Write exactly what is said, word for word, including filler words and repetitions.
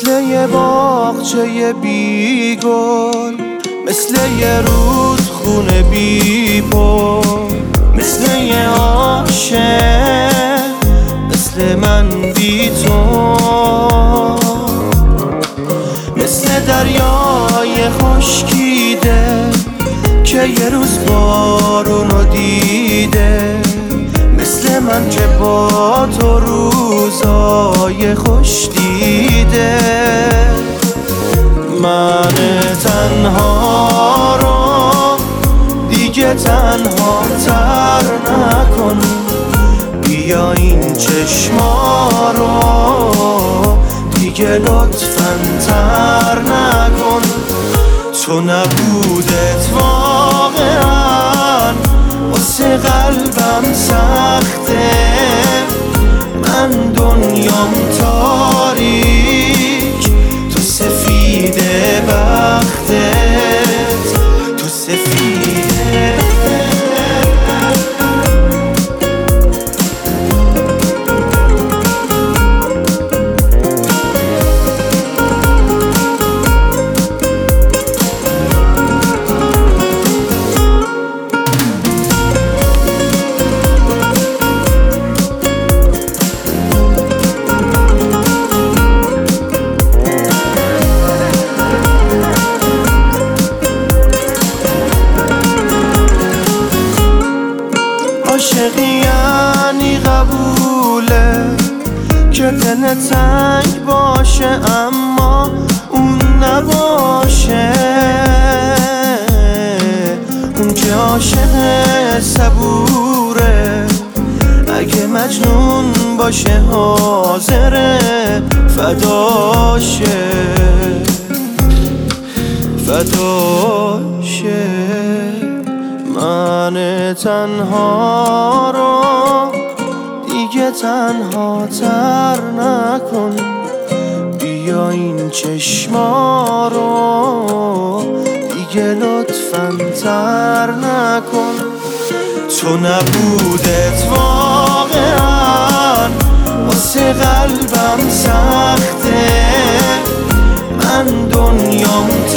مثل یه باغچه بی گل، مثل یه رودخونه بی پل، مثل یه عاشق، مثل من بی تو، مثل دریای خشکیده که یه روز بارونو دیده، مثل من که با تو روزای خوش دیده. من تنها رو دیگه تنها تر نکن، بیا این چشما رو دیگه لطفاً تر نکن. تو نبودت واقعاً واسه قلبم سخته، من دنیام تاریک، تو سفیده بختت، تو سفیده. عاشقی یعنی قبوله که دل تنگ باشه اما اون نباشه، اون که عاشق صبوره، اگه مجنون باشه حاضره فداشه، فداشه. من تنها رو دیگه تنها تر نکن، بیا این چشما رو دیگه لطفاً تر نکن. تو نبودت واقعاً واسه قلبم سخته، من دنیام